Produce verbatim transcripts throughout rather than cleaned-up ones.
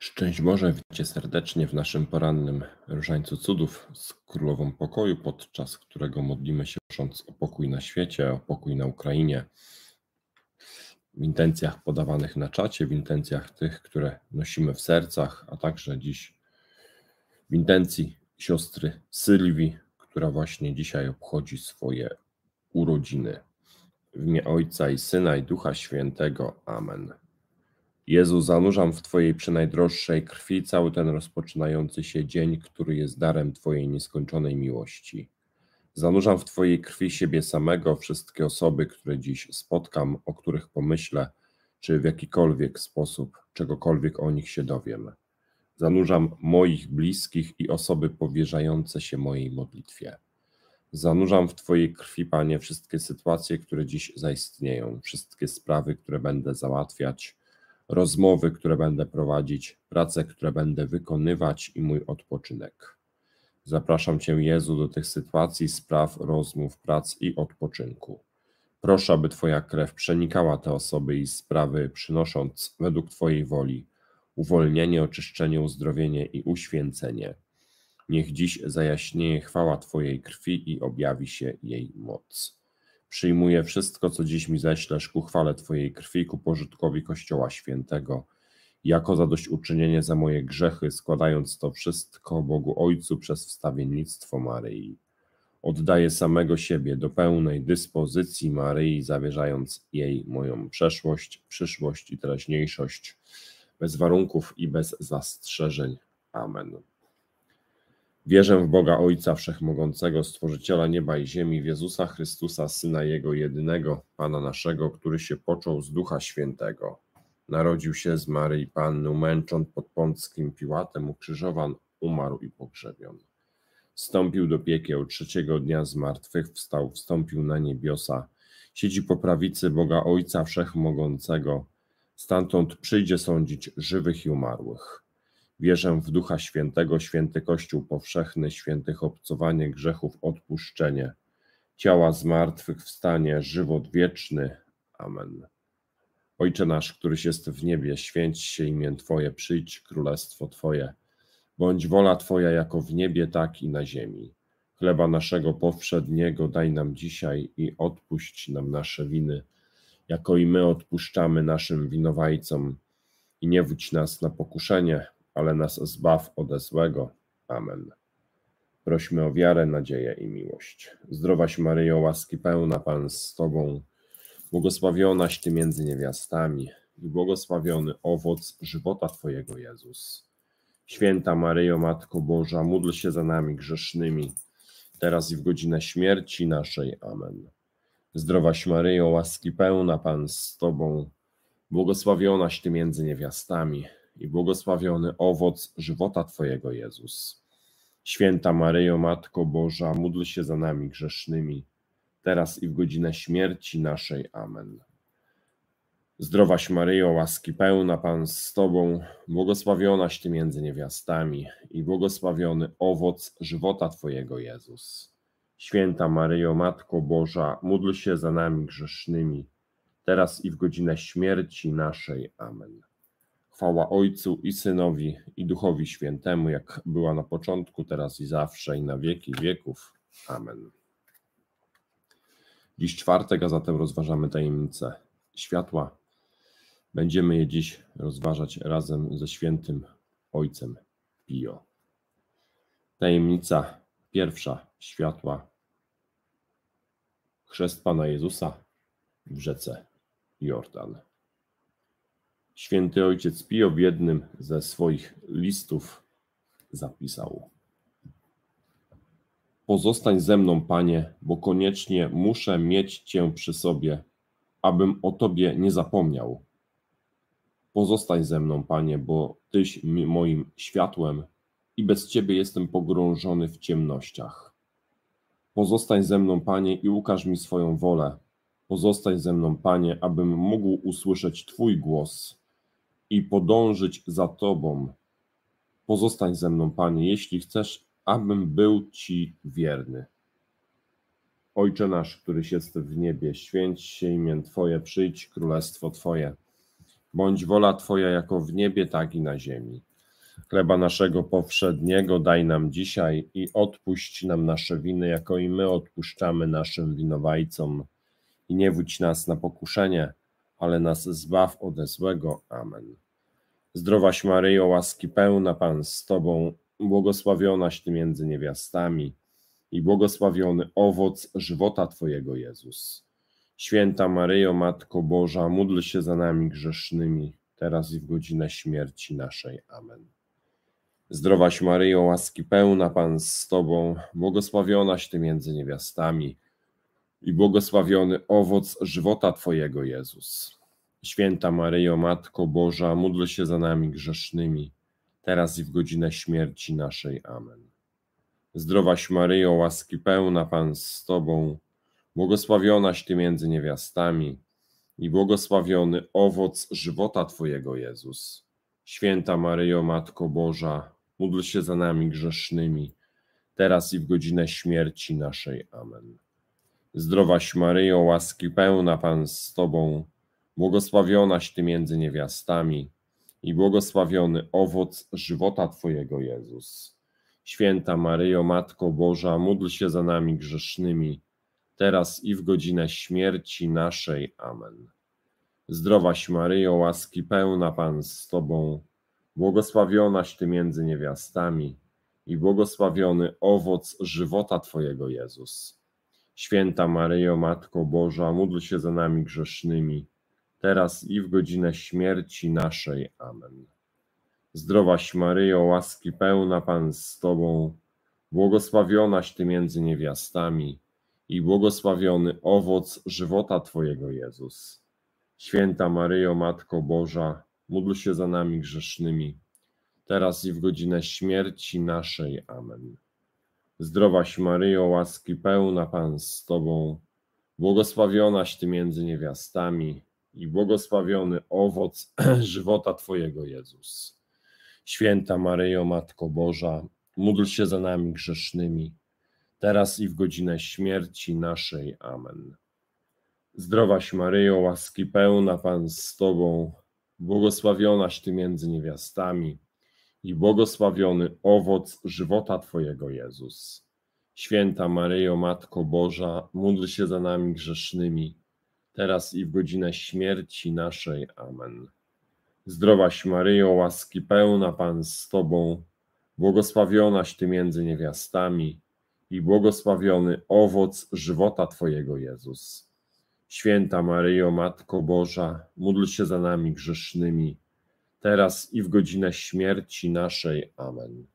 Szczęść Boże, witajcie serdecznie w naszym porannym Różańcu Cudów z Królową Pokoju, podczas którego modlimy się, prosząc o pokój na świecie, o pokój na Ukrainie, w intencjach podawanych na czacie, w intencjach tych, które nosimy w sercach, a także dziś w intencji siostry Sylwii, która właśnie dzisiaj obchodzi swoje urodziny. W imię Ojca i Syna i Ducha Świętego. Amen. Jezu, zanurzam w Twojej przenajdroższej krwi cały ten rozpoczynający się dzień, który jest darem Twojej nieskończonej miłości. Zanurzam w Twojej krwi siebie samego, wszystkie osoby, które dziś spotkam, o których pomyślę, czy w jakikolwiek sposób czegokolwiek o nich się dowiem. Zanurzam moich bliskich i osoby powierzające się mojej modlitwie. Zanurzam w Twojej krwi, Panie, wszystkie sytuacje, które dziś zaistnieją, wszystkie sprawy, które będę załatwiać, rozmowy, które będę prowadzić, prace, które będę wykonywać i mój odpoczynek. Zapraszam Cię, Jezu, do tych sytuacji, spraw, rozmów, prac i odpoczynku. Proszę, aby Twoja krew przenikała te osoby i sprawy, przynosząc według Twojej woli uwolnienie, oczyszczenie, uzdrowienie i uświęcenie. Niech dziś zajaśnieje chwała Twojej krwi i objawi się jej moc. Przyjmuję wszystko, co dziś mi ześlesz ku chwale Twojej krwi, ku pożytkowi Kościoła Świętego, jako zadośćuczynienie za moje grzechy, składając to wszystko Bogu Ojcu przez wstawiennictwo Maryi. Oddaję samego siebie do pełnej dyspozycji Maryi, zawierzając jej moją przeszłość, przyszłość i teraźniejszość, bez warunków i bez zastrzeżeń. Amen. Wierzę w Boga Ojca Wszechmogącego, Stworzyciela nieba i ziemi, w Jezusa Chrystusa, Syna Jego jedynego, Pana naszego, który się począł z Ducha Świętego. Narodził się z Maryi Panny, umęczon pod Pąckim Piłatem, ukrzyżowan, umarł i pogrzebion. Wstąpił do piekieł, trzeciego dnia zmartwychwstał, wstąpił na niebiosa, siedzi po prawicy Boga Ojca Wszechmogącego, stamtąd przyjdzie sądzić żywych i umarłych. Wierzę w Ducha Świętego, święty Kościół powszechny, świętych obcowanie grzechów, odpuszczenie, ciała zmartwychwstanie, żywot wieczny. Amen. Ojcze nasz, któryś jest w niebie, święć się imię Twoje, przyjdź królestwo Twoje. Bądź wola Twoja jako w niebie, tak i na ziemi. Chleba naszego powszedniego daj nam dzisiaj i odpuść nam nasze winy, jako i my odpuszczamy naszym winowajcom. I nie wódź nas na pokuszenie, ale nas zbaw ode złego. Amen. Prośmy o wiarę, nadzieję i miłość. Zdrowaś Maryjo, łaski pełna, Pan z Tobą, błogosławionaś Ty między niewiastami i błogosławiony owoc żywota Twojego, Jezus. Święta Maryjo, Matko Boża, módl się za nami grzesznymi, teraz i w godzinę śmierci naszej. Amen. Zdrowaś Maryjo, łaski pełna, Pan z Tobą, błogosławionaś Ty między niewiastami i błogosławiony owoc żywota Twojego, Jezus. Święta Maryjo, Matko Boża, módl się za nami grzesznymi, teraz i w godzinę śmierci naszej. Amen. Zdrowaś Maryjo, łaski pełna, Pan z Tobą, błogosławionaś Ty między niewiastami i błogosławiony owoc żywota Twojego, Jezus. Święta Maryjo, Matko Boża, módl się za nami grzesznymi, teraz i w godzinę śmierci naszej. Amen. Chwała Ojcu i Synowi i Duchowi Świętemu, jak była na początku, teraz i zawsze, i na wieki wieków. Amen. Dziś czwartek, a zatem rozważamy tajemnicę światła. Będziemy je dziś rozważać razem ze świętym Ojcem Pio. Tajemnica pierwsza światła. Chrzest Pana Jezusa w rzece Jordan. Święty Ojciec Pio w jednym ze swoich listów zapisał: Pozostań ze mną, Panie, bo koniecznie muszę mieć Cię przy sobie, abym o Tobie nie zapomniał. Pozostań ze mną, Panie, bo Tyś moim światłem i bez Ciebie jestem pogrążony w ciemnościach. Pozostań ze mną, Panie, i ukaż mi swoją wolę. Pozostań ze mną, Panie, abym mógł usłyszeć Twój głos i podążyć za Tobą. Pozostań ze mną, Panie, jeśli chcesz, abym był Ci wierny. Ojcze nasz, któryś jest w niebie, święć się imię Twoje, przyjdź królestwo Twoje. Bądź wola Twoja jako w niebie, tak i na ziemi. Chleba naszego powszedniego daj nam dzisiaj i odpuść nam nasze winy, jako i my odpuszczamy naszym winowajcom. I nie wódź nas na pokuszenie, ale nas zbaw ode złego. Amen. Zdrowaś Maryjo, łaski pełna, Pan z Tobą, błogosławionaś Ty między niewiastami i błogosławiony owoc żywota Twojego, Jezus. Święta Maryjo, Matko Boża, módl się za nami grzesznymi, teraz i w godzinę śmierci naszej. Amen. Zdrowaś Maryjo, łaski pełna, Pan z Tobą, błogosławionaś Ty między niewiastami i błogosławiony owoc żywota Twojego, Jezus. Święta Maryjo, Matko Boża, módl się za nami grzesznymi, teraz i w godzinę śmierci naszej. Amen. Zdrowaś Maryjo, łaski pełna, Pan z Tobą, błogosławionaś Ty między niewiastami i błogosławiony owoc żywota Twojego, Jezus. Święta Maryjo, Matko Boża, módl się za nami grzesznymi, teraz i w godzinę śmierci naszej. Amen. Zdrowaś Maryjo, łaski pełna, Pan z Tobą, błogosławionaś Ty między niewiastami i błogosławiony owoc żywota Twojego, Jezus. Święta Maryjo, Matko Boża, módl się za nami grzesznymi, teraz i w godzinę śmierci naszej. Amen. Zdrowaś Maryjo, łaski pełna, Pan z Tobą, błogosławionaś Ty między niewiastami i błogosławiony owoc żywota Twojego, Jezus. Święta Maryjo, Matko Boża, módl się za nami grzesznymi, teraz i w godzinę śmierci naszej. Amen. Zdrowaś Maryjo, łaski pełna, Pan z Tobą, błogosławionaś Ty między niewiastami i błogosławiony owoc żywota Twojego, Jezus. Święta Maryjo, Matko Boża, módl się za nami grzesznymi, teraz i w godzinę śmierci naszej. Amen. Zdrowaś Maryjo, łaski pełna, Pan z Tobą, błogosławionaś Ty między niewiastami i błogosławiony owoc żywota Twojego, Jezus. Święta Maryjo, Matko Boża, módl się za nami grzesznymi, teraz i w godzinę śmierci naszej. Amen. Zdrowaś Maryjo, łaski pełna, Pan z Tobą, błogosławionaś Ty między niewiastami i błogosławiony owoc żywota Twojego, Jezus. Święta Maryjo, Matko Boża, módl się za nami grzesznymi, teraz i w godzinę śmierci naszej. Amen. Zdrowaś Maryjo, łaski pełna, Pan z Tobą, błogosławionaś Ty między niewiastami i błogosławiony owoc żywota Twojego, Jezus. Święta Maryjo, Matko Boża, módl się za nami grzesznymi, teraz i w godzinę śmierci naszej. Amen.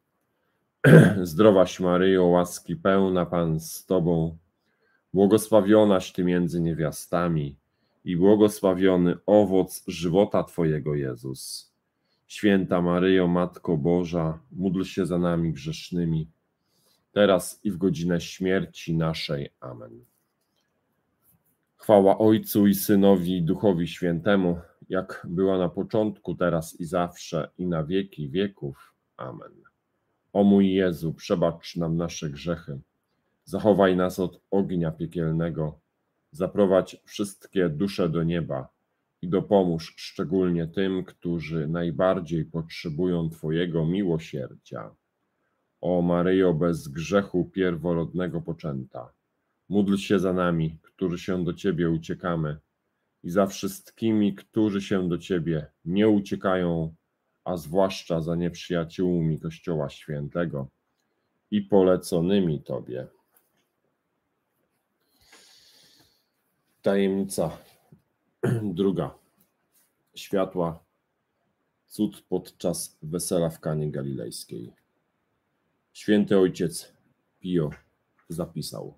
Zdrowaś Maryjo, łaski pełna, Pan z Tobą, błogosławionaś Ty między niewiastami i błogosławiony owoc żywota Twojego, Jezus. Święta Maryjo, Matko Boża, módl się za nami grzesznymi, teraz i w godzinę śmierci naszej. Amen. Chwała Ojcu i Synowi i Duchowi Świętemu, jak była na początku, teraz i zawsze, i na wieki wieków. Amen. O mój Jezu, przebacz nam nasze grzechy, zachowaj nas od ognia piekielnego, zaprowadź wszystkie dusze do nieba i dopomóż szczególnie tym, którzy najbardziej potrzebują Twojego miłosierdzia. O Maryjo, bez grzechu pierworodnego poczęta, módl się za nami, którzy się do Ciebie uciekamy, i za wszystkimi, którzy się do Ciebie nie uciekają, a zwłaszcza za nieprzyjaciółmi Kościoła Świętego i poleconymi Tobie. Tajemnica druga. Światła. Cud podczas wesela w Kanie Galilejskiej. Święty Ojciec Pio zapisał: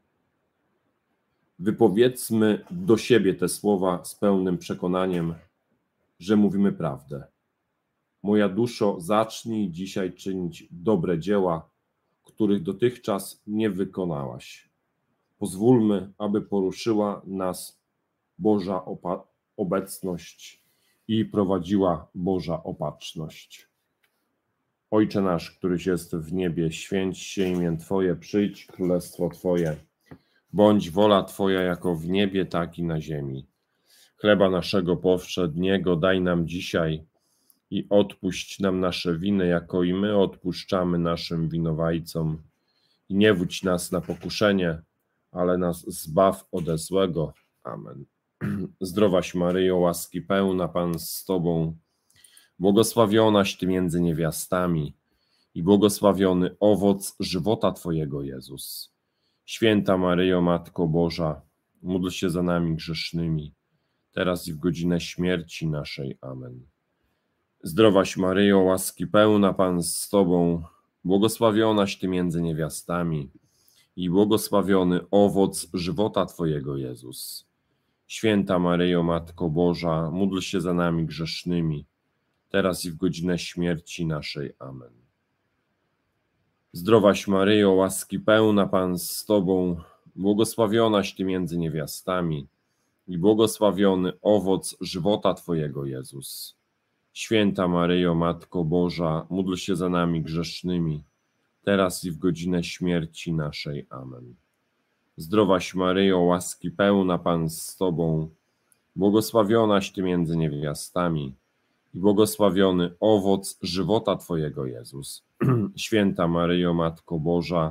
wypowiedzmy do siebie te słowa z pełnym przekonaniem, że mówimy prawdę. Moja duszo, zacznij dzisiaj czynić dobre dzieła, których dotychczas nie wykonałaś. Pozwólmy, aby poruszyła nas Boża obecność i prowadziła Boża opatrzność. Ojcze nasz, któryś jest w niebie, święć się imię Twoje, przyjdź królestwo Twoje. Bądź wola Twoja jako w niebie, tak i na ziemi. Chleba naszego powszedniego daj nam dzisiaj I odpuść nam nasze winy, jako i my odpuszczamy naszym winowajcom. I nie wódź nas na pokuszenie, ale nas zbaw ode złego. Amen. Zdrowaś Maryjo, łaski pełna, Pan z Tobą, błogosławionaś Ty między niewiastami i błogosławiony owoc żywota Twojego, Jezus. Święta Maryjo, Matko Boża, módl się za nami grzesznymi, teraz i w godzinę śmierci naszej. Amen. Zdrowaś Maryjo, łaski pełna, Pan z Tobą, błogosławionaś Ty między niewiastami i błogosławiony owoc żywota Twojego, Jezus. Święta Maryjo, Matko Boża, módl się za nami grzesznymi, teraz i w godzinę śmierci naszej. Amen. Zdrowaś Maryjo, łaski pełna, Pan z Tobą, błogosławionaś Ty między niewiastami i błogosławiony owoc żywota Twojego, Jezus. Święta Maryjo, Matko Boża, módl się za nami grzesznymi, teraz i w godzinę śmierci naszej. Amen. Zdrowaś Maryjo, łaski pełna, Pan z Tobą, błogosławionaś Ty między niewiastami i błogosławiony owoc żywota Twojego, Jezus. Święta Maryjo, Matko Boża,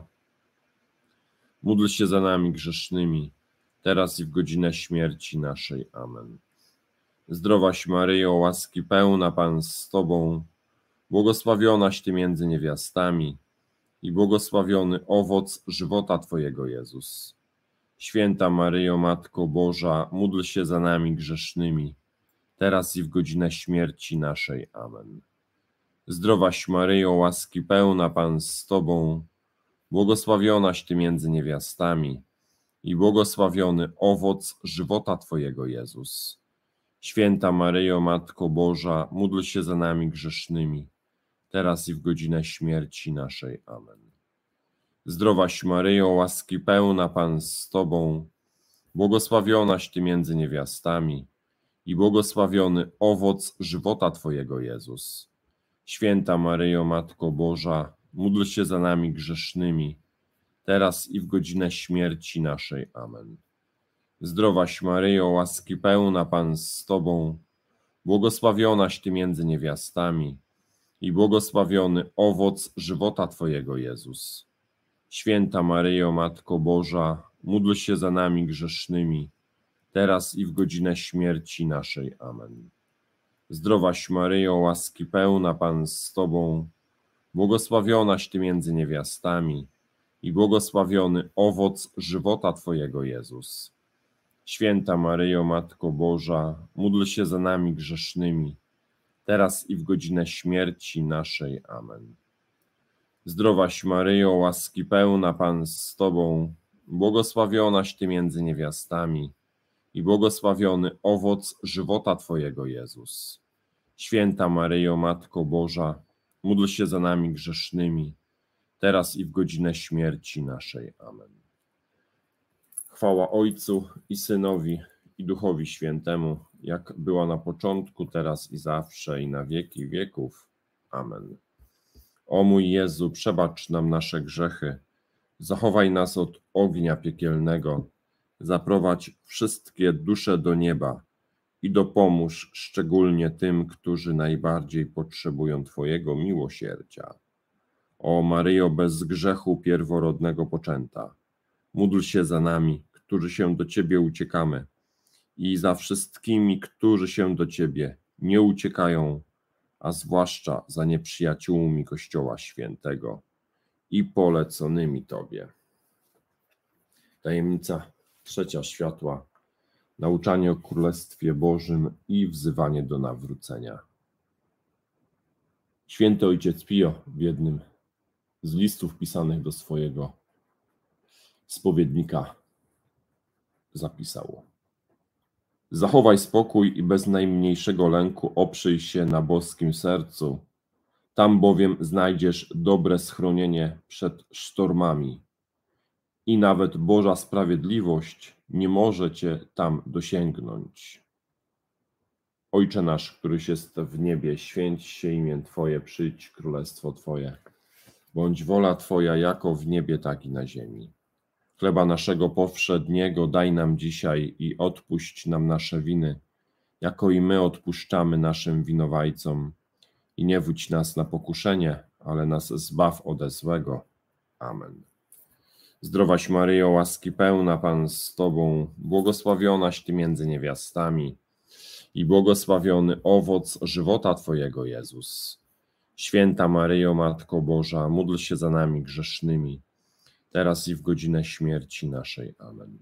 módl się za nami grzesznymi, teraz i w godzinę śmierci naszej. Amen. Zdrowaś Maryjo, łaski pełna, Pan z Tobą, błogosławionaś Ty między niewiastami i błogosławiony owoc żywota Twojego, Jezus. Święta Maryjo, Matko Boża, módl się za nami grzesznymi, teraz i w godzinę śmierci naszej. Amen. Zdrowaś Maryjo, łaski pełna, Pan z Tobą, błogosławionaś Ty między niewiastami i błogosławiony owoc żywota Twojego, Jezus. Święta Maryjo, Matko Boża, módl się za nami grzesznymi, teraz i w godzinę śmierci naszej. Amen. Zdrowaś Maryjo, łaski pełna, Pan z Tobą, błogosławionaś Ty między niewiastami i błogosławiony owoc żywota Twojego, Jezus. Święta Maryjo, Matko Boża, módl się za nami grzesznymi, teraz i w godzinę śmierci naszej. Amen. Zdrowaś Maryjo, łaski pełna, Pan z Tobą, błogosławionaś Ty między niewiastami i błogosławiony owoc żywota Twojego, Jezus. Święta Maryjo, Matko Boża, módl się za nami grzesznymi, teraz i w godzinę śmierci naszej. Amen. Zdrowaś Maryjo, łaski pełna, Pan z Tobą, błogosławionaś Ty między niewiastami i błogosławiony owoc żywota Twojego, Jezus. Święta Maryjo, Matko Boża, módl się za nami grzesznymi, teraz i w godzinę śmierci naszej. Amen. Zdrowaś Maryjo, łaski pełna, Pan z Tobą, błogosławionaś Ty między niewiastami i błogosławiony owoc żywota Twojego, Jezus. Święta Maryjo, Matko Boża, módl się za nami grzesznymi, teraz i w godzinę śmierci naszej. Amen. Chwała Ojcu i Synowi i Duchowi Świętemu, jak była na początku, teraz i zawsze, i na wieki wieków. Amen. O mój Jezu, przebacz nam nasze grzechy, zachowaj nas od ognia piekielnego, zaprowadź wszystkie dusze do nieba i dopomóż szczególnie tym, którzy najbardziej potrzebują Twojego miłosierdzia. O Maryjo, bez grzechu pierworodnego poczęta, módl się za nami, którzy się do Ciebie uciekamy, i za wszystkimi, którzy się do Ciebie nie uciekają, a zwłaszcza za nieprzyjaciółmi Kościoła Świętego i poleconymi Tobie. Tajemnica trzecia światła. Nauczanie o Królestwie Bożym i wzywanie do nawrócenia. Święty Ojciec Pio w jednym z listów pisanych do swojego spowiednika zapisał: zachowaj spokój i bez najmniejszego lęku oprzyj się na boskim sercu, tam bowiem znajdziesz dobre schronienie przed sztormami i nawet Boża sprawiedliwość nie może Cię tam dosięgnąć. Ojcze nasz, któryś jest w niebie, święć się imię Twoje, przyjdź królestwo Twoje. Bądź wola Twoja jako w niebie, tak i na ziemi. Chleba naszego powszedniego daj nam dzisiaj i odpuść nam nasze winy, jako i my odpuszczamy naszym winowajcom. i nie wódź nas na pokuszenie, ale nas zbaw ode złego. Amen. Zdrowaś Maryjo, łaski pełna, Pan z Tobą, błogosławionaś Ty między niewiastami i błogosławiony owoc żywota Twojego, Jezus. Święta Maryjo, Matko Boża, módl się za nami grzesznymi, teraz i w godzinę śmierci naszej. Amen.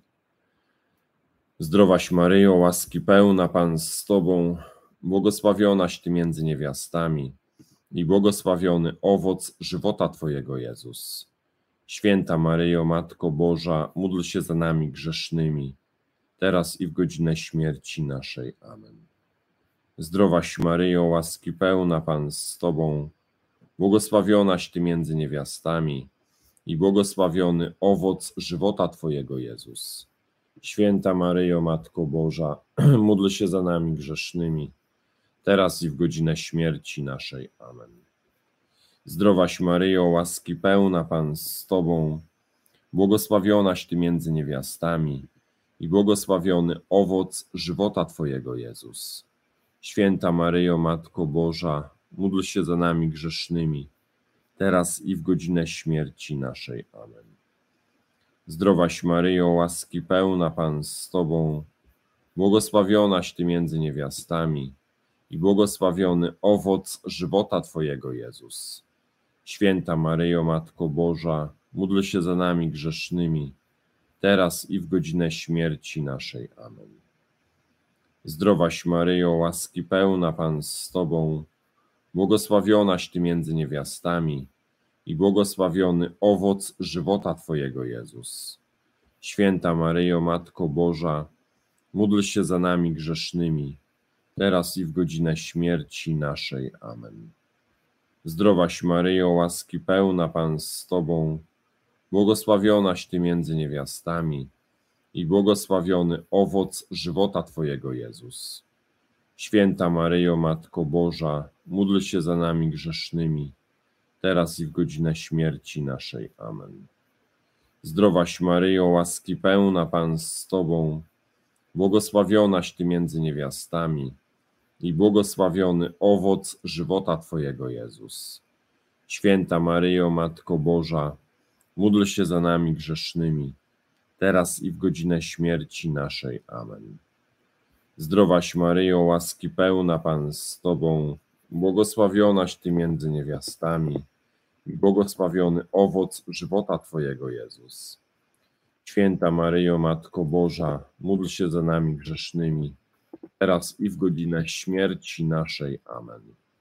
Zdrowaś Maryjo, łaski pełna, Pan z Tobą, błogosławionaś Ty między niewiastami i błogosławiony owoc żywota Twojego, Jezus. Święta Maryjo, Matko Boża, módl się za nami grzesznymi, teraz i w godzinę śmierci naszej. Amen. Zdrowaś Maryjo, łaski pełna, Pan z Tobą, błogosławionaś Ty między niewiastami i błogosławiony owoc żywota Twojego, Jezus. Święta Maryjo, Matko Boża, módl się za nami grzesznymi, teraz i w godzinę śmierci naszej. Amen. Zdrowaś Maryjo, łaski pełna, Pan z Tobą, błogosławionaś Ty między niewiastami i błogosławiony owoc żywota Twojego, Jezus. Święta Maryjo, Matko Boża, módl się za nami grzesznymi, teraz i w godzinę śmierci naszej. Amen. Zdrowaś Maryjo, łaski pełna, Pan z Tobą, błogosławionaś Ty między niewiastami i błogosławiony owoc żywota Twojego, Jezus. Święta Maryjo, Matko Boża, módl się za nami grzesznymi, teraz i w godzinę śmierci naszej. Amen. Zdrowaś Maryjo, łaski pełna, Pan z Tobą, błogosławionaś Ty między niewiastami i błogosławiony owoc żywota Twojego, Jezus. Święta Maryjo, Matko Boża, módl się za nami grzesznymi, teraz i w godzinę śmierci naszej. Amen. Zdrowaś Maryjo, łaski pełna, Pan z Tobą, błogosławionaś Ty między niewiastami i błogosławiony owoc żywota Twojego, Jezus. Święta Maryjo, Matko Boża, módl się za nami grzesznymi, teraz i w godzinę śmierci naszej. Amen. Zdrowaś Maryjo, łaski pełna, Pan z Tobą, błogosławionaś Ty między niewiastami i błogosławiony owoc żywota Twojego, Jezus. Święta Maryjo, Matko Boża, módl się za nami grzesznymi, teraz i w godzinę śmierci naszej. Amen. Zdrowaś Maryjo, łaski pełna, Pan z Tobą, błogosławionaś Ty między niewiastami i błogosławiony owoc żywota Twojego, Jezus. Święta Maryjo, Matko Boża, módl się za nami grzesznymi, teraz i w godzinę śmierci naszej. Amen.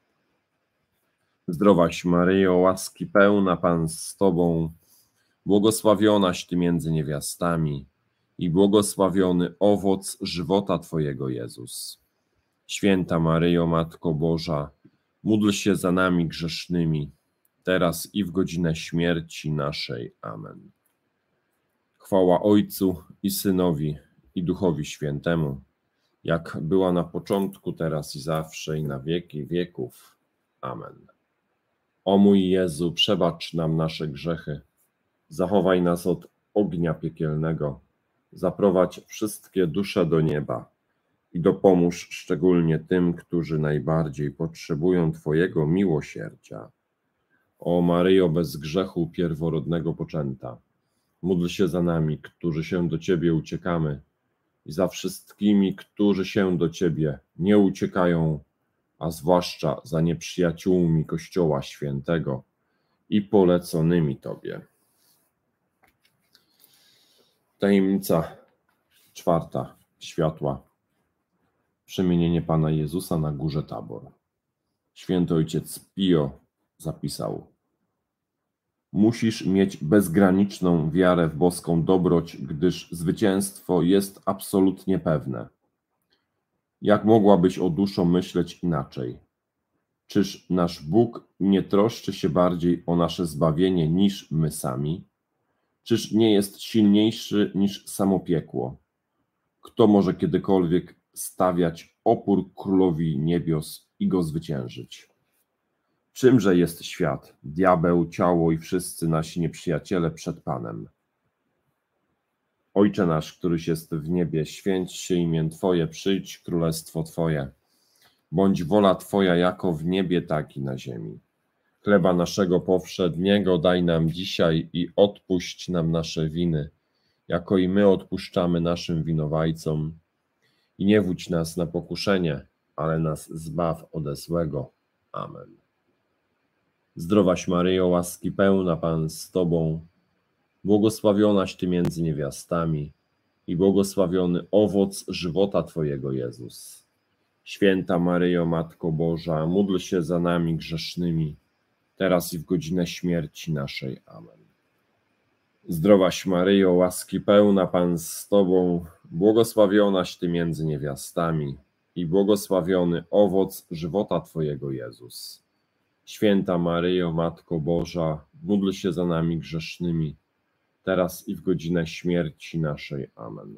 Zdrowaś Maryjo, łaski pełna, Pan z Tobą, błogosławionaś Ty między niewiastami i błogosławiony owoc żywota Twojego, Jezus. Święta Maryjo, Matko Boża, módl się za nami grzesznymi, teraz i w godzinę śmierci naszej. Amen. Chwała Ojcu i Synowi i Duchowi Świętemu, jak była na początku, teraz i zawsze, i na wieki wieków. Amen. O mój Jezu, przebacz nam nasze grzechy, zachowaj nas od ognia piekielnego, zaprowadź wszystkie dusze do nieba i dopomóż szczególnie tym, którzy najbardziej potrzebują Twojego miłosierdzia. O Maryjo, bez grzechu pierworodnego poczęta, módl się za nami, którzy się do Ciebie uciekamy, i za wszystkimi, którzy się do Ciebie nie uciekają, a zwłaszcza za nieprzyjaciółmi Kościoła Świętego i poleconymi Tobie. Tajemnica czwarta. Światła. Przemienienie Pana Jezusa na górze Tabor. Święty ojciec Pio zapisał: musisz mieć bezgraniczną wiarę w boską dobroć, gdyż zwycięstwo jest absolutnie pewne. Jak mogłabyś o duszo myśleć inaczej? Czyż nasz Bóg nie troszczy się bardziej o nasze zbawienie niż my sami? Czyż nie jest silniejszy niż samo piekło? Kto może kiedykolwiek stawiać opór królowi niebios i go zwyciężyć? Czymże jest świat, diabeł, ciało i wszyscy nasi nieprzyjaciele przed Panem? Ojcze nasz, któryś jest w niebie, święć się imię Twoje, przyjdź królestwo Twoje. Bądź wola Twoja jako w niebie, tak i na ziemi. Chleba naszego powszedniego daj nam dzisiaj i odpuść nam nasze winy, jako i my odpuszczamy naszym winowajcom. I nie wódź nas na pokuszenie, ale nas zbaw ode złego. Amen. Zdrowaś Maryjo, łaski pełna, Pan z Tobą, błogosławionaś Ty między niewiastami i błogosławiony owoc żywota Twojego, Jezus. Święta Maryjo, Matko Boża, módl się za nami grzesznymi, teraz i w godzinę śmierci naszej. Amen. Zdrowaś Maryjo, łaski pełna, Pan z Tobą, błogosławionaś Ty między niewiastami i błogosławiony owoc żywota Twojego, Jezus. Święta Maryjo, Matko Boża, módl się za nami grzesznymi, teraz i w godzinę śmierci naszej. Amen.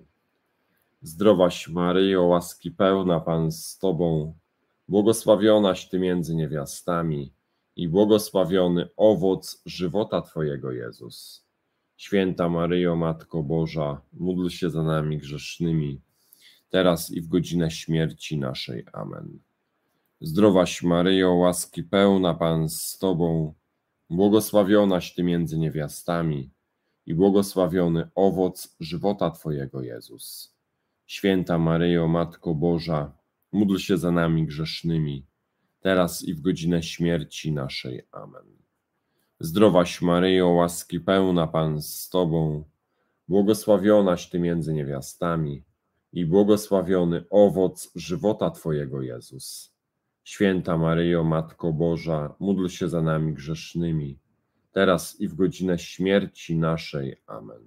Zdrowaś Maryjo, łaski pełna, Pan z Tobą, błogosławionaś Ty między niewiastami i błogosławiony owoc żywota Twojego, Jezus. Święta Maryjo, Matko Boża, módl się za nami grzesznymi, teraz i w godzinę śmierci naszej. Amen. Zdrowaś Maryjo, łaski pełna, Pan z Tobą, błogosławionaś Ty między niewiastami i błogosławiony owoc żywota Twojego, Jezus. Święta Maryjo, Matko Boża, módl się za nami grzesznymi, teraz i w godzinę śmierci naszej. Amen. Zdrowaś Maryjo, łaski pełna, Pan z Tobą, błogosławionaś Ty między niewiastami i błogosławiony owoc żywota Twojego, Jezus. Święta Maryjo, Matko Boża, módl się za nami grzesznymi, teraz i w godzinę śmierci naszej. Amen.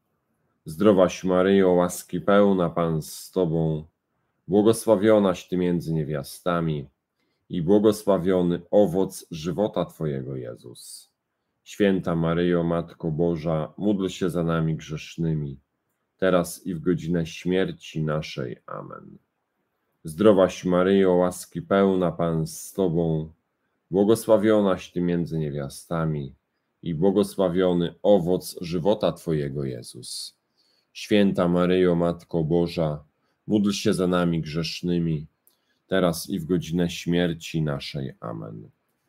Zdrowaś Maryjo, łaski pełna, Pan z Tobą, błogosławionaś Ty między niewiastami i błogosławiony owoc żywota Twojego, Jezus. Święta Maryjo, Matko Boża, módl się za nami grzesznymi, teraz i w godzinę śmierci naszej. Amen. Zdrowaś Maryjo, łaski pełna, Pan z Tobą, błogosławionaś Ty między niewiastami i błogosławiony owoc żywota Twojego, Jezus. Święta Maryjo, Matko Boża, módl się za nami grzesznymi, teraz i w godzinę śmierci naszej. Amen.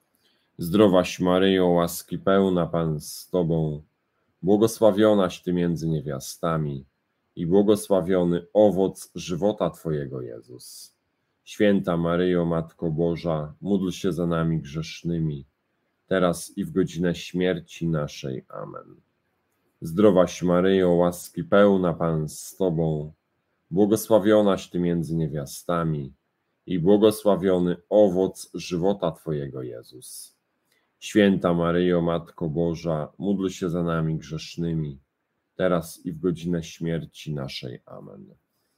Zdrowaś Maryjo, łaski pełna, Pan z Tobą, błogosławionaś Ty między niewiastami i błogosławiony owoc żywota Twojego, Jezus. Święta Maryjo, Matko Boża, módl się za nami grzesznymi, teraz i w godzinę śmierci naszej. Amen. Zdrowaś Maryjo, łaski pełna, Pan z Tobą, błogosławionaś Ty między niewiastami i błogosławiony owoc żywota Twojego, Jezus. Święta Maryjo, Matko Boża, módl się za nami grzesznymi, teraz i w godzinę śmierci naszej. Amen.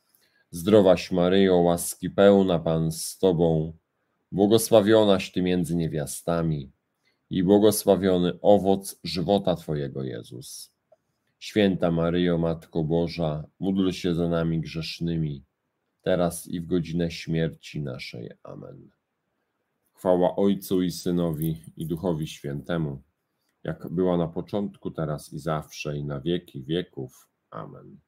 Zdrowaś Maryjo, łaski pełna, Pan z Tobą, błogosławionaś Ty między niewiastami i błogosławiony owoc żywota Twojego, Jezus. Święta Maryjo, Matko Boża, módl się za nami grzesznymi, teraz i w godzinę śmierci naszej. Amen. Chwała Ojcu i Synowi i Duchowi Świętemu, jak była na początku, teraz i zawsze, i na wieki wieków. Amen.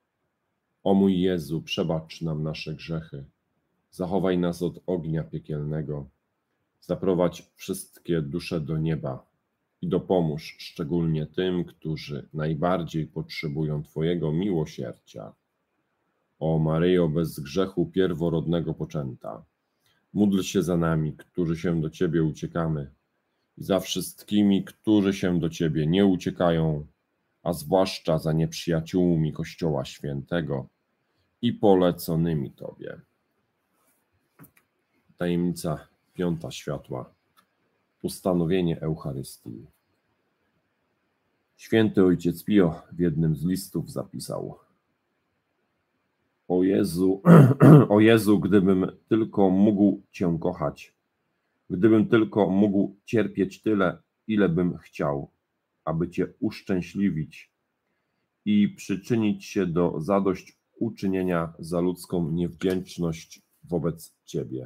O mój Jezu, przebacz nam nasze grzechy, zachowaj nas od ognia piekielnego, zaprowadź wszystkie dusze do nieba i dopomóż szczególnie tym, którzy najbardziej potrzebują Twojego miłosierdzia. O Maryjo, bez grzechu pierworodnego poczęta, módl się za nami, którzy się do Ciebie uciekamy, i za wszystkimi, którzy się do Ciebie nie uciekają, a zwłaszcza za nieprzyjaciółmi Kościoła Świętego i poleconymi Tobie. Tajemnica piąta światła. Ustanowienie Eucharystii. Święty Ojciec Pio w jednym z listów zapisał: O Jezu, o Jezu, gdybym tylko mógł Cię kochać, gdybym tylko mógł cierpieć tyle, ile bym chciał, aby Cię uszczęśliwić i przyczynić się do zadośćuczynienia za ludzką niewdzięczność wobec Ciebie.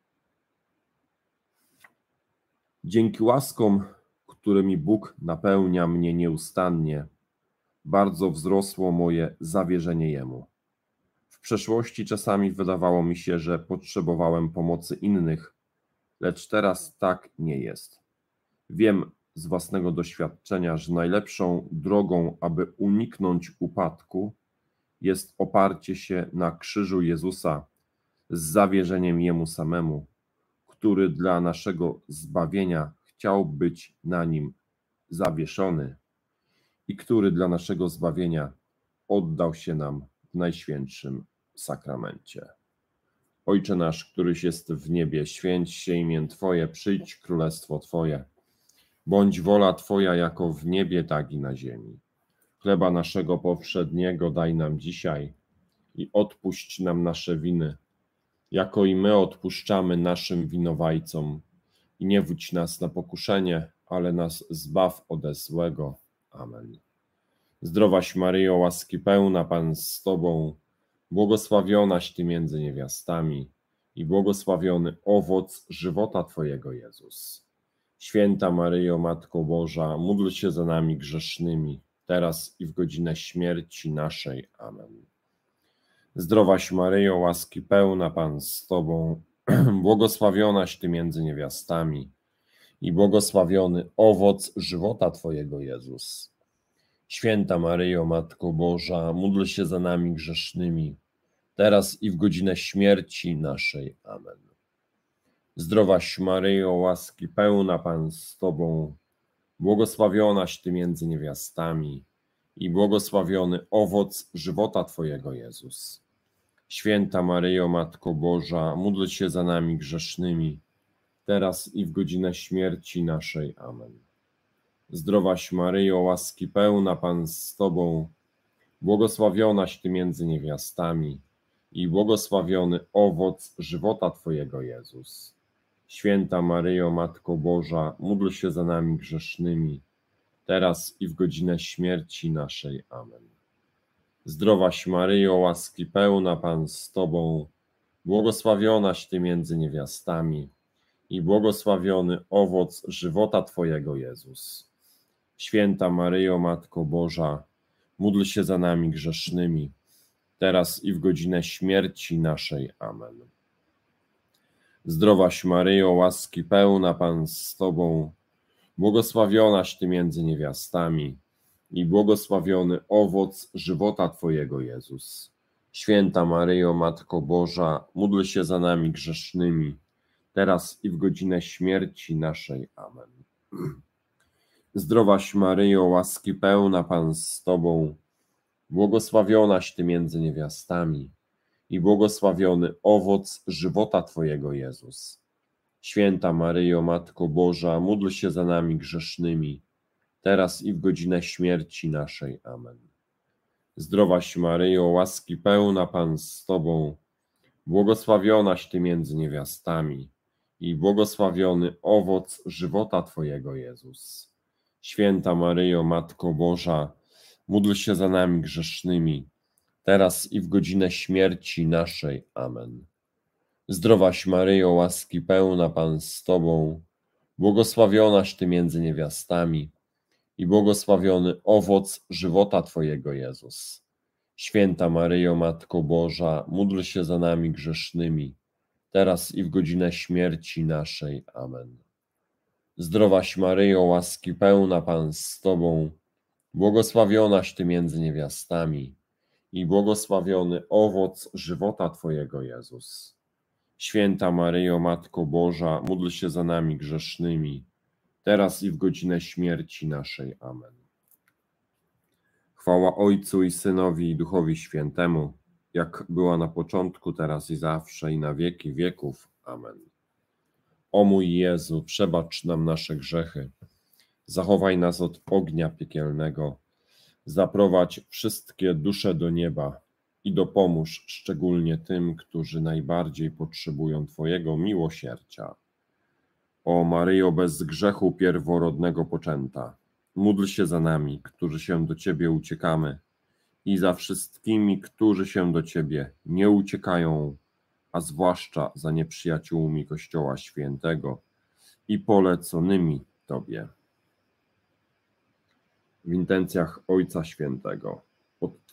Dzięki łaskom, którymi Bóg napełnia mnie nieustannie, bardzo wzrosło moje zawierzenie Jemu. W przeszłości czasami wydawało mi się, że potrzebowałem pomocy innych, lecz teraz tak nie jest. Wiem z własnego doświadczenia, że najlepszą drogą, aby uniknąć upadku, jest oparcie się na krzyżu Jezusa z zawierzeniem Jemu samemu, który dla naszego zbawienia chciał być na nim zawieszony i który dla naszego zbawienia oddał się nam w Najświętszym Sakramencie. Ojcze nasz, któryś jest w niebie, święć się imię Twoje, przyjdź królestwo Twoje. Bądź wola Twoja jako w niebie, tak i na ziemi. Chleba naszego powszedniego daj nam dzisiaj i odpuść nam nasze winy, jako i my odpuszczamy naszym winowajcom. I nie wódź nas na pokuszenie, ale nas zbaw ode złego. Amen. Zdrowaś Maryjo, łaski pełna, Pan z Tobą, błogosławionaś Ty między niewiastami i błogosławiony owoc żywota Twojego, Jezus. Święta Maryjo, Matko Boża, módl się za nami grzesznymi, teraz i w godzinę śmierci naszej. Amen. Zdrowaś Maryjo, łaski pełna, Pan z Tobą, błogosławionaś Ty między niewiastami i błogosławiony owoc żywota Twojego, Jezus. Święta Maryjo, Matko Boża, módl się za nami grzesznymi, teraz i w godzinę śmierci naszej. Amen. Zdrowaś Maryjo, łaski pełna, Pan z Tobą, błogosławionaś Ty między niewiastami i błogosławiony owoc żywota Twojego, Jezus. Święta Maryjo, Matko Boża, módl się za nami grzesznymi, teraz i w godzinę śmierci naszej. Amen. Zdrowaś Maryjo, łaski pełna, Pan z Tobą, błogosławionaś Ty między niewiastami i błogosławiony owoc żywota Twojego, Jezus. Święta Maryjo, Matko Boża, módl się za nami grzesznymi, teraz i w godzinę śmierci naszej. Amen. Zdrowaś Maryjo, łaski pełna, Pan z Tobą, błogosławionaś Ty między niewiastami i błogosławiony owoc żywota Twojego, Jezus. Święta Maryjo, Matko Boża, módl się za nami grzesznymi, teraz i w godzinę śmierci naszej. Amen. Zdrowaś Maryjo, łaski pełna, Pan z Tobą, błogosławionaś Ty między niewiastami i błogosławiony owoc żywota Twojego, Jezus. Święta Maryjo, Matko Boża, módl się za nami grzesznymi, teraz i w godzinę śmierci naszej. Amen. Zdrowaś Maryjo, łaski pełna, Pan z Tobą, błogosławionaś Ty między niewiastami i błogosławiony owoc żywota Twojego, Jezus. Święta Maryjo, Matko Boża, módl się za nami grzesznymi, teraz i w godzinę śmierci naszej. Amen. Zdrowaś Maryjo, łaski pełna, Pan z Tobą, błogosławionaś Ty między niewiastami i błogosławiony owoc żywota Twojego, Jezus. Święta Maryjo, Matko Boża, módl się za nami grzesznymi, teraz i w godzinę śmierci naszej. Amen. Zdrowaś Maryjo, łaski pełna, Pan z Tobą, błogosławionaś Ty między niewiastami i błogosławiony owoc żywota Twojego, Jezus. Święta Maryjo, Matko Boża, módl się za nami grzesznymi, teraz i w godzinę śmierci naszej. Amen. Zdrowaś Maryjo, łaski pełna, Pan z Tobą, błogosławionaś Ty między niewiastami i błogosławiony owoc żywota Twojego, Jezus. Święta Maryjo, Matko Boża, módl się za nami grzesznymi, teraz i w godzinę śmierci naszej. Amen. Chwała Ojcu i Synowi i Duchowi Świętemu, jak była na początku, teraz i zawsze, i na wieki wieków. Amen. O mój Jezu, przebacz nam nasze grzechy, zachowaj nas od ognia piekielnego, zaprowadź wszystkie dusze do nieba i dopomóż szczególnie tym, którzy najbardziej potrzebują Twojego miłosierdzia. O Maryjo, bez grzechu pierworodnego poczęta, módl się za nami, którzy się do Ciebie uciekamy, i za wszystkimi, którzy się do Ciebie nie uciekają, a zwłaszcza za nieprzyjaciółmi Kościoła Świętego i poleconymi Tobie. W intencjach Ojca Świętego, pod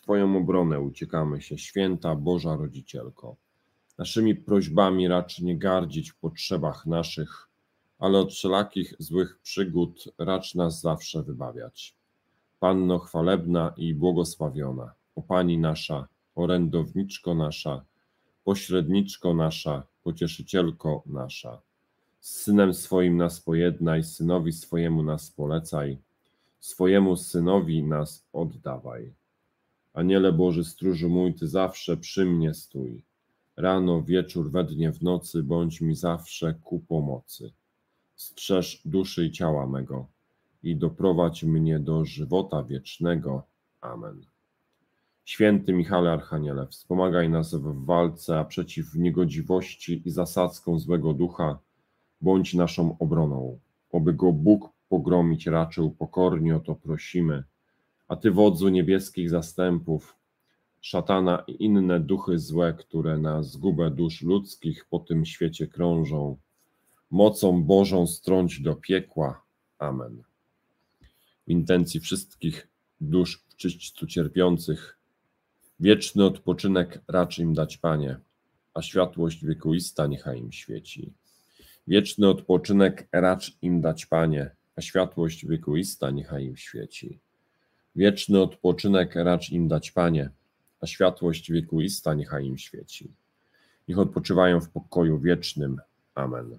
Twoją obronę uciekamy się, święta Boża Rodzicielko. Naszymi prośbami racz nie gardzić w potrzebach naszych, ale od wszelakich złych przygód racz nas zawsze wybawiać. Panno chwalebna i błogosławiona, o Pani nasza, orędowniczko nasza, pośredniczko nasza, pocieszycielko nasza. Z Synem swoim nas pojednaj, Synowi swojemu nas polecaj, swojemu Synowi nas oddawaj. Aniele Boży, stróżu mój, Ty zawsze przy mnie stój. Rano, wieczór, we dnie, w nocy, bądź mi zawsze ku pomocy. Strzeż duszy i ciała mego i doprowadź mnie do żywota wiecznego. Amen. Święty Michale Archaniele, wspomagaj nas w walce, a przeciw niegodziwości i zasadzkom złego ducha bądź naszą obroną. Oby go Bóg pogromić raczył, pokornie o to prosimy. A Ty, wodzu niebieskich zastępów, szatana i inne duchy złe, które na zgubę dusz ludzkich po tym świecie krążą, mocą Bożą strąć do piekła. Amen. W intencji wszystkich dusz w czyśćcu cierpiących, wieczny odpoczynek racz im dać, Panie, a światłość wiekuista niechaj im świeci. Wieczny odpoczynek racz im dać, Panie, a światłość wiekuista niechaj im świeci. Wieczny odpoczynek racz im dać, Panie, a światłość wiekuista niechaj im świeci. Niech odpoczywają w pokoju wiecznym. Amen.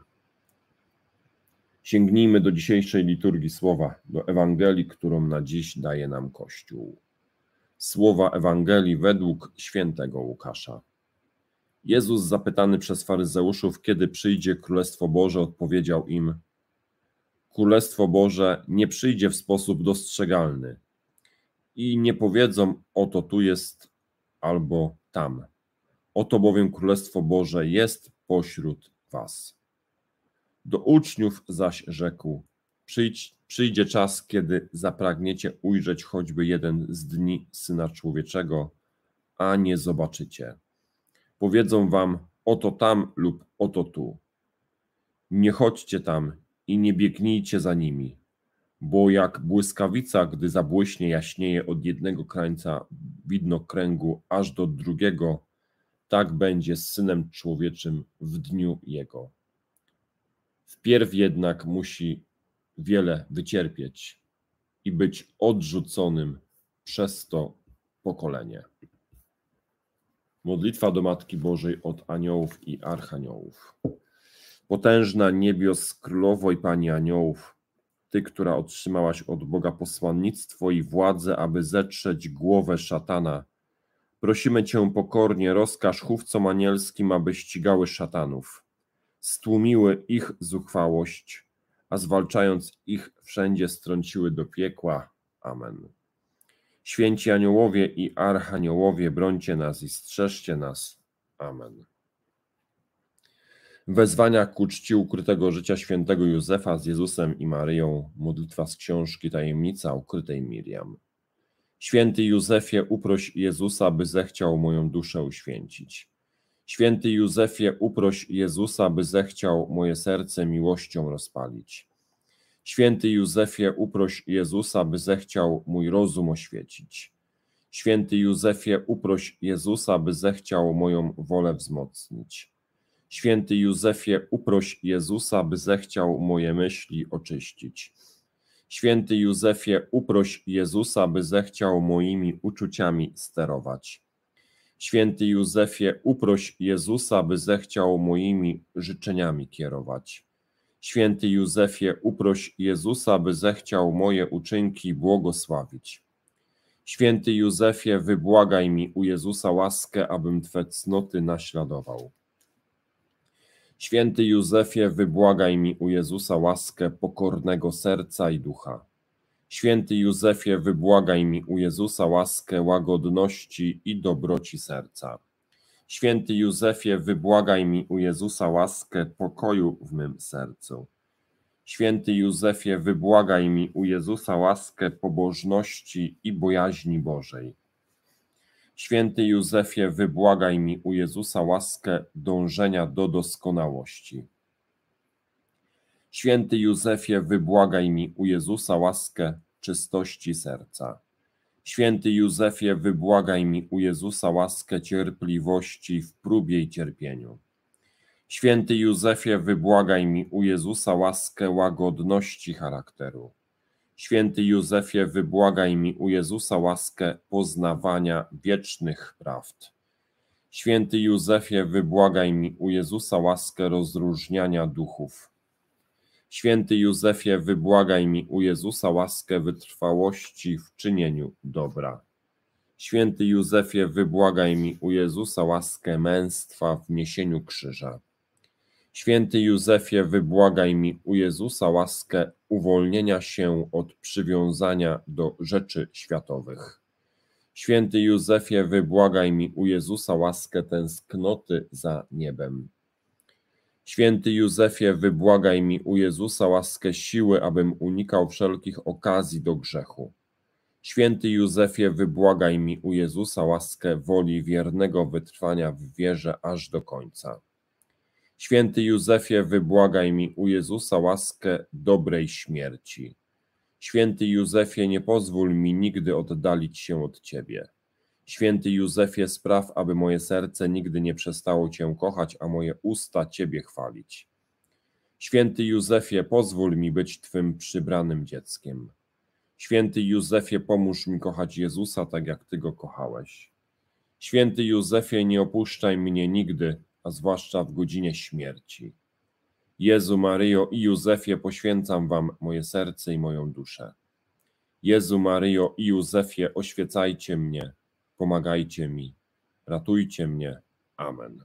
Sięgnijmy do dzisiejszej liturgii słowa, do Ewangelii, którą na dziś daje nam Kościół. Słowa Ewangelii według świętego Łukasza. Jezus, zapytany przez faryzeuszów, kiedy przyjdzie Królestwo Boże, odpowiedział im: Królestwo Boże nie przyjdzie w sposób dostrzegalny i nie powiedzą: oto tu jest albo tam. Oto bowiem Królestwo Boże jest pośród was. Do uczniów zaś rzekł: Przyjdź, przyjdzie czas, kiedy zapragniecie ujrzeć choćby jeden z dni Syna Człowieczego, a nie zobaczycie. Powiedzą wam: oto tam lub oto tu. Nie chodźcie tam i nie biegnijcie za nimi, bo jak błyskawica, gdy zabłyśnie, jaśnieje od jednego krańca widnokręgu aż do drugiego, tak będzie z Synem Człowieczym w dniu Jego. Wpierw jednak musi wiele wycierpieć i być odrzuconym przez to pokolenie. Modlitwa do Matki Bożej od aniołów i archaniołów. Potężna niebios Królowo i Pani aniołów, Ty, która otrzymałaś od Boga posłannictwo i władzę, aby zetrzeć głowę szatana, prosimy Cię pokornie, rozkaż chówcom anielskim, aby ścigały szatanów, stłumiły ich zuchwałość, a zwalczając ich wszędzie strąciły do piekła. Amen. Święci aniołowie i archaniołowie, brońcie nas i strzeżcie nas. Amen. Wezwania ku czci ukrytego życia świętego Józefa z Jezusem i Maryją. Modlitwa z książki Tajemnica ukrytej Miriam. Święty Józefie, uproś Jezusa, by zechciał moją duszę uświęcić. Święty Józefie, uproś Jezusa, by zechciał moje serce miłością rozpalić. Święty Józefie, uproś Jezusa, by zechciał mój rozum oświecić. Święty Józefie, uproś Jezusa, by zechciał moją wolę wzmocnić. Święty Józefie, uproś Jezusa, by zechciał moje myśli oczyścić. Święty Józefie, uproś Jezusa, by zechciał moimi uczuciami sterować. Święty Józefie, uproś Jezusa, by zechciał moimi życzeniami kierować. Święty Józefie, uproś Jezusa, by zechciał moje uczynki błogosławić. Święty Józefie, wybłagaj mi u Jezusa łaskę, abym Twe cnoty naśladował. Święty Józefie, wybłagaj mi u Jezusa łaskę pokornego serca i ducha. Święty Józefie, wybłagaj mi u Jezusa łaskę łagodności i dobroci serca. Święty Józefie, wybłagaj mi u Jezusa łaskę pokoju w mym sercu. Święty Józefie, wybłagaj mi u Jezusa łaskę pobożności i bojaźni Bożej. Święty Józefie, wybłagaj mi u Jezusa łaskę dążenia do doskonałości. Święty Józefie, wybłagaj mi u Jezusa łaskę czystości serca. Święty Józefie, wybłagaj mi u Jezusa łaskę cierpliwości w próbie i cierpieniu. Święty Józefie, wybłagaj mi u Jezusa łaskę łagodności charakteru. Święty Józefie, wybłagaj mi u Jezusa łaskę poznawania wiecznych prawd. Święty Józefie, wybłagaj mi u Jezusa łaskę rozróżniania duchów. Święty Józefie, wybłagaj mi u Jezusa łaskę wytrwałości w czynieniu dobra. Święty Józefie, wybłagaj mi u Jezusa łaskę męstwa w niesieniu krzyża. Święty Józefie, wybłagaj mi u Jezusa łaskę uwolnienia się od przywiązania do rzeczy światowych. Święty Józefie, wybłagaj mi u Jezusa łaskę tęsknoty za niebem. Święty Józefie, wybłagaj mi u Jezusa łaskę siły, abym unikał wszelkich okazji do grzechu. Święty Józefie, wybłagaj mi u Jezusa łaskę woli wiernego wytrwania w wierze aż do końca. Święty Józefie, wybłagaj mi u Jezusa łaskę dobrej śmierci. Święty Józefie, nie pozwól mi nigdy oddalić się od Ciebie. Święty Józefie, spraw, aby moje serce nigdy nie przestało Cię kochać, a moje usta Ciebie chwalić. Święty Józefie, pozwól mi być Twym przybranym dzieckiem. Święty Józefie, pomóż mi kochać Jezusa tak, jak Ty Go kochałeś. Święty Józefie, nie opuszczaj mnie nigdy, a zwłaszcza w godzinie śmierci. Jezu, Maryjo i Józefie, poświęcam Wam moje serce i moją duszę. Jezu, Maryjo i Józefie, oświecajcie mnie, pomagajcie mi, ratujcie mnie. Amen.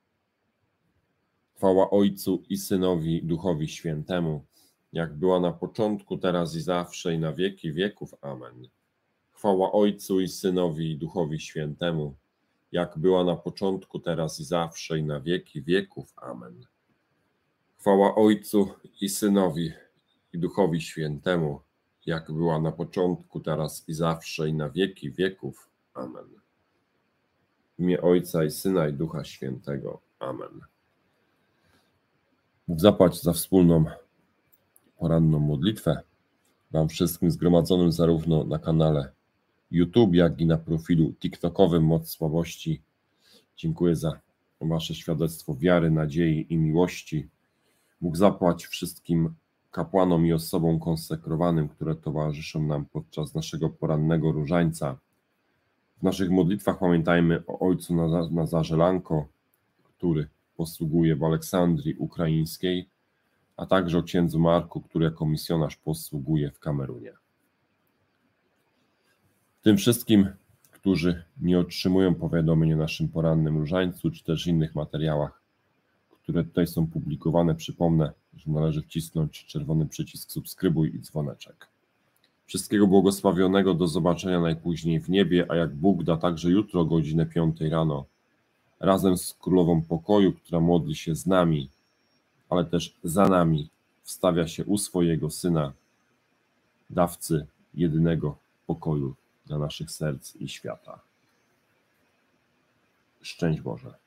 Chwała Ojcu i Synowi, Duchowi Świętemu, jak była na początku, teraz i zawsze, i na wieki wieków. Amen. Chwała Ojcu i Synowi, i Duchowi Świętemu, jak była na początku, teraz i zawsze, i na wieki wieków. Amen. Chwała Ojcu i Synowi, i Duchowi Świętemu, jak była na początku, teraz i zawsze, i na wieki wieków. Amen. W imię Ojca i Syna, i Ducha Świętego. Amen. Bóg zapłać za wspólną poranną modlitwę Wam wszystkim zgromadzonym zarówno na kanale YouTube, jak i na profilu TikTokowym Moc Słabości. Dziękuję za Wasze świadectwo wiary, nadziei i miłości. Bóg zapłać wszystkim kapłanom i osobom konsekrowanym, które towarzyszą nam podczas naszego porannego różańca. W naszych modlitwach pamiętajmy o ojcu Nazarze Lanko, który posługuje w Aleksandrii Ukraińskiej, a także o księdzu Marku, który jako misjonarz posługuje w Kamerunie. Tym wszystkim, którzy nie otrzymują powiadomień o naszym porannym różańcu, czy też innych materiałach, które tutaj są publikowane, przypomnę, że należy wcisnąć czerwony przycisk subskrybuj i dzwoneczek. Wszystkiego błogosławionego, do zobaczenia najpóźniej w niebie, a jak Bóg da, także jutro o godzinę piątej rano, razem z Królową Pokoju, która modli się z nami, ale też za nami, wstawia się u swojego Syna, dawcy jedynego pokoju dla naszych serc i świata. Szczęść Boże.